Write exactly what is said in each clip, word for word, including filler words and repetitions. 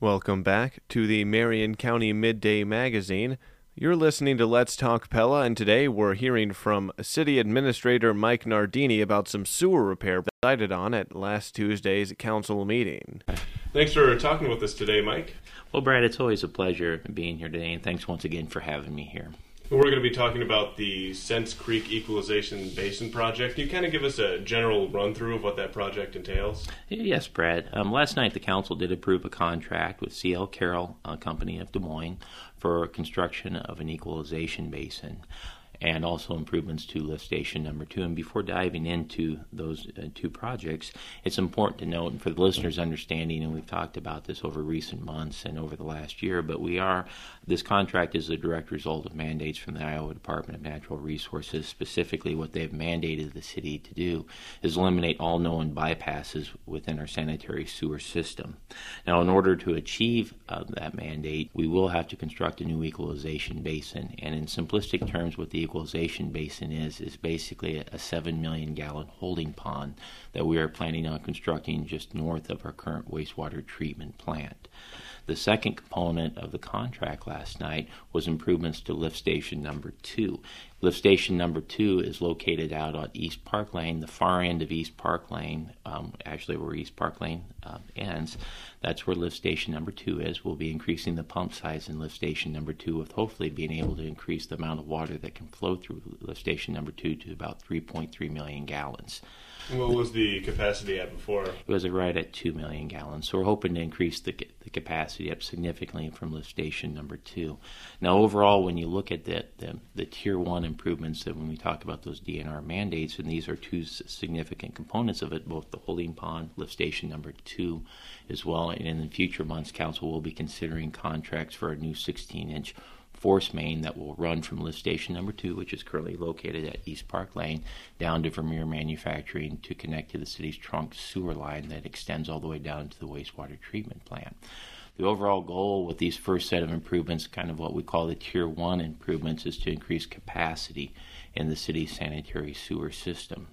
Welcome back to the Marion County Midday Magazine. You're listening to Let's Talk Pella, and today we're hearing from City Administrator Mike Nardini about some sewer repair decided on at last Tuesday's council meeting. Thanks for talking with us today, Mike. Well, Brad, it's always a pleasure being here today, and thanks once again for having me here. We're going to be talking about the Sense Creek Equalization Basin Project. Can you kind of give us a general run-through of what that project entails? Yes, Brad. Um, last night, the council did approve a contract with C L Carroll uh, Company of Des Moines for construction of an equalization basin and also improvements to lift station number two. And before diving into those uh, two projects, it's important to note, and for the listeners' understanding, and we've talked about this over recent months and over the last year, but we are, this contract is a direct result of mandates from the Iowa Department of Natural Resources. Specifically, what they've mandated the city to do is eliminate all known bypasses within our sanitary sewer system. Now, in order to achieve uh, that mandate, we will have to construct a new equalization basin, and in simplistic terms, what the equalization basin is is basically a seven million gallon holding pond that we are planning on constructing just north of our current wastewater treatment plant. The second component of the contract last night was improvements to lift station number two. Lift station number two is located out on East Park Lane, the far end of East Park Lane, um, actually where East Park Lane uh, ends. That's where lift station number two is. We'll be increasing the pump size in lift station number two, with hopefully being able to increase the amount of water that can flow through lift station number two to about three point three million gallons. What was the capacity at before? It was right at two million gallons. So we're hoping to increase the, the capacity up significantly from lift station number two. Now, overall, when you look at the, the, the tier one improvements, that when we talk about those D N R mandates, and these are two significant components of it, both the holding pond, lift station number two as well, and in the future months, council will be considering contracts for a new sixteen inch force main that will run from lift station number two, which is currently located at East Park Lane, down to Vermeer Manufacturing to connect to the city's trunk sewer line that extends all the way down to the wastewater treatment plant. The overall goal with these first set of improvements, kind of what we call the tier one improvements, is to increase capacity in the city's sanitary sewer system.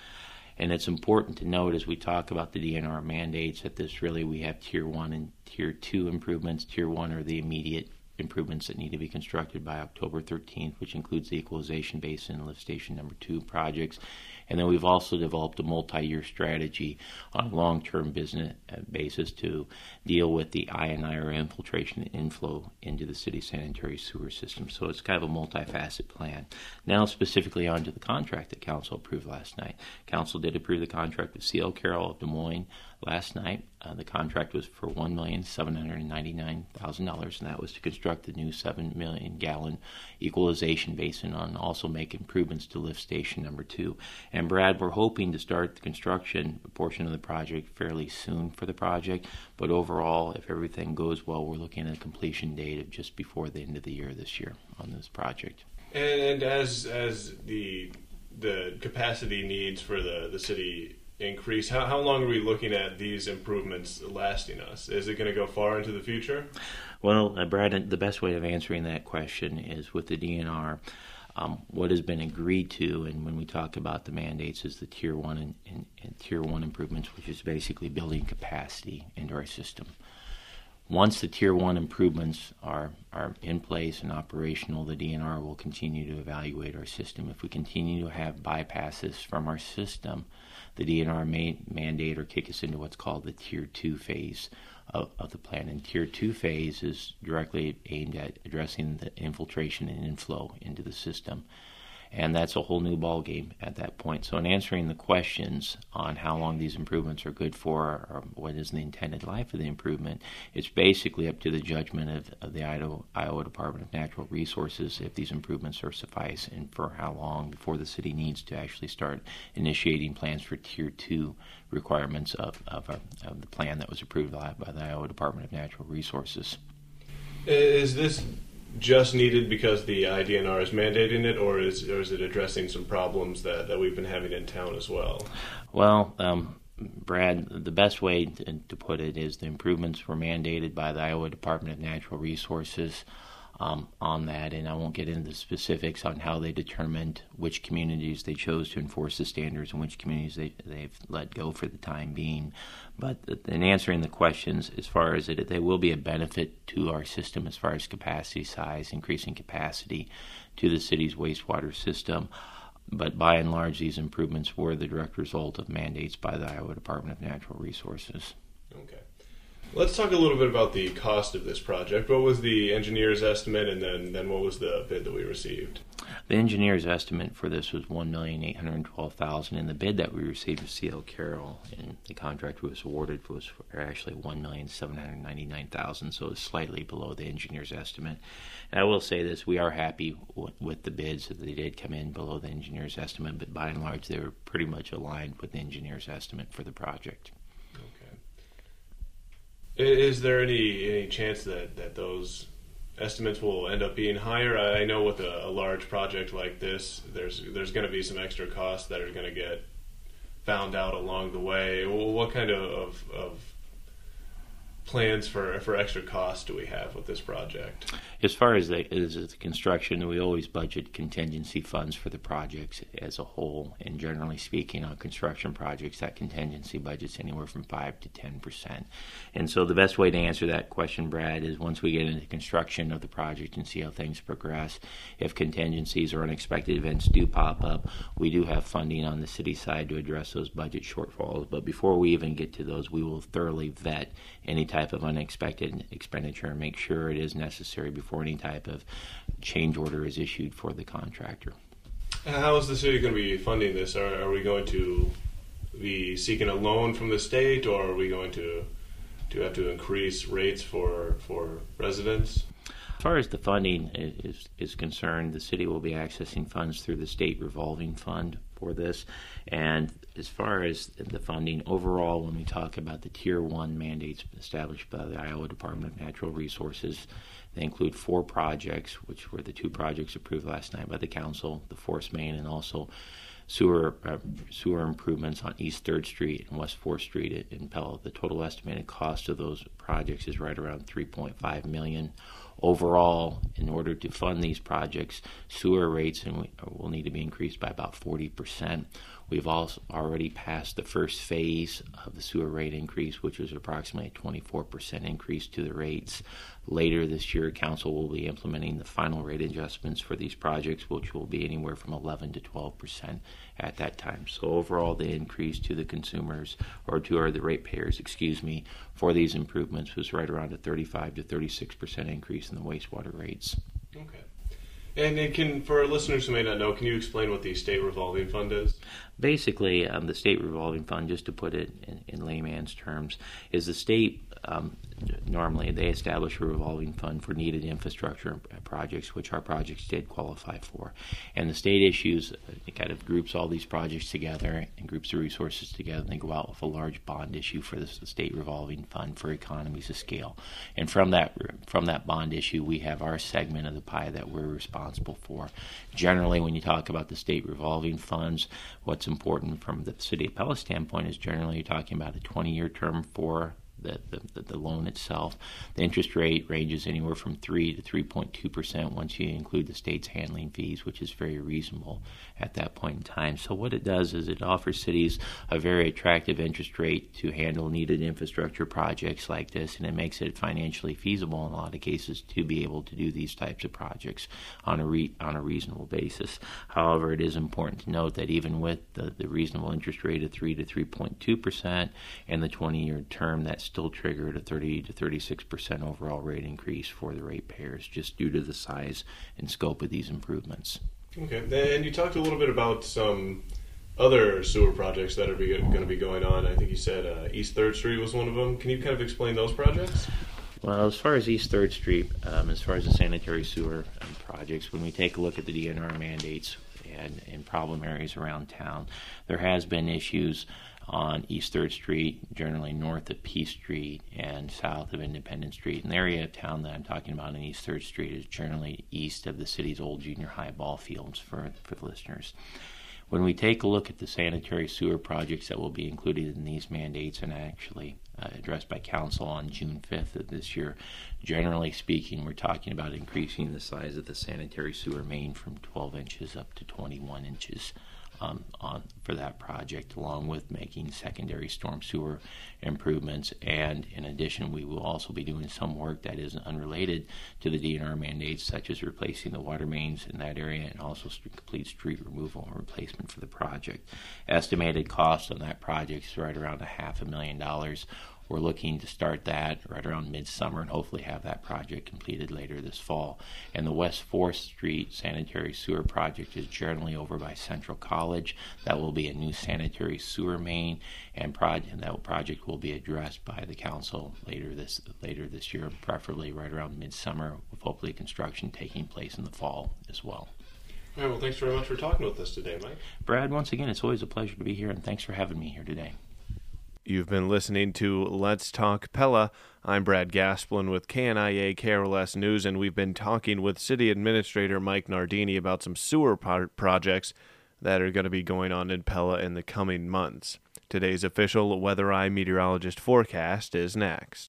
And it's important to note as we talk about the D N R mandates that this really, we have tier one and tier two improvements. Tier one are the immediate improvements that need to be constructed by October thirteenth, which includes the equalization basin and lift station number two projects. And then we've also developed a multi-year strategy on a long-term business basis to deal with the I and I, or infiltration and inflow into the city's sanitary sewer system. So it's kind of a multifaceted plan. Now specifically onto the contract that council approved last night. Council did approve the contract with C L Carroll of Des Moines last night. Uh, the contract was for one million seven hundred ninety-nine thousand dollars, and that was to construct the new seven million gallon equalization basin and also make improvements to lift station number two. And Brad, we're hoping to start the construction portion of the project fairly soon for the project, but overall, if everything goes well, we're looking at a completion date of just before the end of the year this year on this project. And as as the the capacity needs for the, the city increase, how, how long are we looking at these improvements lasting us? Is it going to go far into the future? Well, uh, Brad, the best way of answering that question is with the D N R. Um, what has been agreed to, and when we talk about the mandates, is the tier one and, and, and tier one improvements, which is basically building capacity into our system. Once the tier one improvements are, are in place and operational, the D N R will continue to evaluate our system. If we continue to have bypasses from our system, the D N R may mandate or kick us into what's called the tier two phase of, of the plan. And tier two phase is directly aimed at addressing the infiltration and inflow into the system. And that's a whole new ballgame at that point. So in answering the questions on how long these improvements are good for, or what is the intended life of the improvement, it's basically up to the judgment of, of the Iowa, Iowa Department of Natural Resources if these improvements are suffice and for how long before the city needs to actually start initiating plans for tier two requirements of, of, our, of the plan that was approved by the Iowa Department of Natural Resources. Is this just needed because the I D N R is mandating it, or is or is it addressing some problems that, that we've been having in town as well? Well, um, Brad, the best way to, to put it is the improvements were mandated by the Iowa Department of Natural Resources. um, on that, and I won't get into the specifics on how they determined which communities they chose to enforce the standards and which communities they, they've let go for the time being. But in answering the questions, as far as it, they will be a benefit to our system as far as capacity size, increasing capacity to the city's wastewater system. But by and large, these improvements were the direct result of mandates by the Iowa Department of Natural Resources. Okay. Let's talk a little bit about the cost of this project. What was the engineer's estimate, and then, then what was the bid that we received? The engineer's estimate for this was one million eight hundred twelve thousand dollars, and the bid that we received was C L Carroll, and the contract was awarded was for actually one million seven hundred ninety-nine thousand dollars, so it's slightly below the engineer's estimate. And I will say this, we are happy w- with the bids that they did come in below the engineer's estimate, but by and large they were pretty much aligned with the engineer's estimate for the project. Is there any any chance that, that those estimates will end up being higher? I know with a, a large project like this, there's there's going to be some extra costs that are going to get found out along the way. Well, what kind of, of, of plans for, for extra costs do we have with this project? As far as the, as the construction, we always budget contingency funds for the projects as a whole. And generally speaking, on construction projects, that contingency budget's anywhere from five to ten percent. And so the best way to answer that question, Brad, is once we get into construction of the project and see how things progress, if contingencies or unexpected events do pop up, we do have funding on the city side to address those budget shortfalls. But before we even get to those, we will thoroughly vet any type of unexpected expenditure and make sure it is necessary before any type of change order is issued for the contractor. How is the city going to be funding this? Are, are we going to be seeking a loan from the state, or are we going to to have to increase rates for for residents? As far as the funding is, is concerned, the city will be accessing funds through the state revolving fund for this. And as far as the funding overall, when we talk about the Tier one mandates established by the Iowa Department of Natural Resources, they include four projects, which were the two projects approved last night by the council, the Force Main, and also sewer uh, sewer improvements on East third Street and West fourth Street in Pella. The total estimated cost of those projects is right around three point five million dollars. Overall, in order to fund these projects, sewer rates and we, will need to be increased by about forty percent. We've also already passed the first phase of the sewer rate increase, which was approximately a twenty-four percent increase to the rates. Later this year, Council will be implementing the final rate adjustments for these projects, which will be anywhere from eleven to twelve percent at that time. So overall, the increase to the consumers, or to or the ratepayers, excuse me, for these improvements was right around a thirty-five to thirty-six percent increase in the wastewater rates. Okay. And it can, for our listeners who may not know, can you explain what the state revolving fund is? Basically, um, the state revolving fund, just to put it in, in layman's terms, is the state, um, normally they establish a revolving fund for needed infrastructure projects, which our projects did qualify for. And the state issues, it kind of groups all these projects together and groups the resources together, and they go out with a large bond issue for this, the state revolving fund for economies of scale. And from that, from that bond issue, we have our segment of the pie that we're responsible for. Generally, when you talk about the state revolving funds, what's important from the city of Pella standpoint is generally you're talking about a twenty-year term for the, the, the loan itself. The interest rate ranges anywhere from three to three point two percent once you include the state's handling fees, which is very reasonable at that point in time. So what it does is it offers cities a very attractive interest rate to handle needed infrastructure projects like this, and it makes it financially feasible in a lot of cases to be able to do these types of projects on a re, on a reasonable basis. However, it is important to note that even with the, the reasonable interest rate of three to three point two percent and the twenty-year term, that's still triggered a thirty to thirty-six percent overall rate increase for the ratepayers, just due to the size and scope of these improvements. Okay, and you talked a little bit about some other sewer projects that are going to be going on. I think you said uh, East third Street was one of them. Can you kind of explain those projects? Well, as far as East third Street, um, as far as the sanitary sewer um, projects, when we take a look at the D N R mandates and, and problem areas around town, there has been issues on East third Street, generally north of P Street and south of Independence Street. And the area of town that I'm talking about in East third Street is generally east of the city's old junior high ball fields for, for the listeners. When we take a look at the sanitary sewer projects that will be included in these mandates, and actually uh, addressed by council on June fifth of this year. Generally speaking, we're talking about increasing the size of the sanitary sewer main from twelve inches up to twenty-one inches. Um, on for that project, along with making secondary storm sewer improvements. And in addition, we will also be doing some work that is unrelated to the D N R mandates, such as replacing the water mains in that area and also st- complete street removal and replacement for the project. Estimated cost on that project is right around a half a million dollars. We're looking to start that right around midsummer and hopefully have that project completed later this fall. And the West fourth Street sanitary sewer project is generally over by Central College. That will be a new sanitary sewer main, and, project, and that project will be addressed by the council later this later this year, preferably right around midsummer, with hopefully construction taking place in the fall as well. All right, well, thanks very much for talking with us today, Mike. Brad, once again, it's always a pleasure to be here, and thanks for having me here today. You've been listening to Let's Talk Pella. I'm Brad Gasplin with K N I A K R L S News, and we've been talking with City Administrator Mike Nardini about some sewer pro- projects that are going to be going on in Pella in the coming months. Today's official Weather Eye meteorologist forecast is next.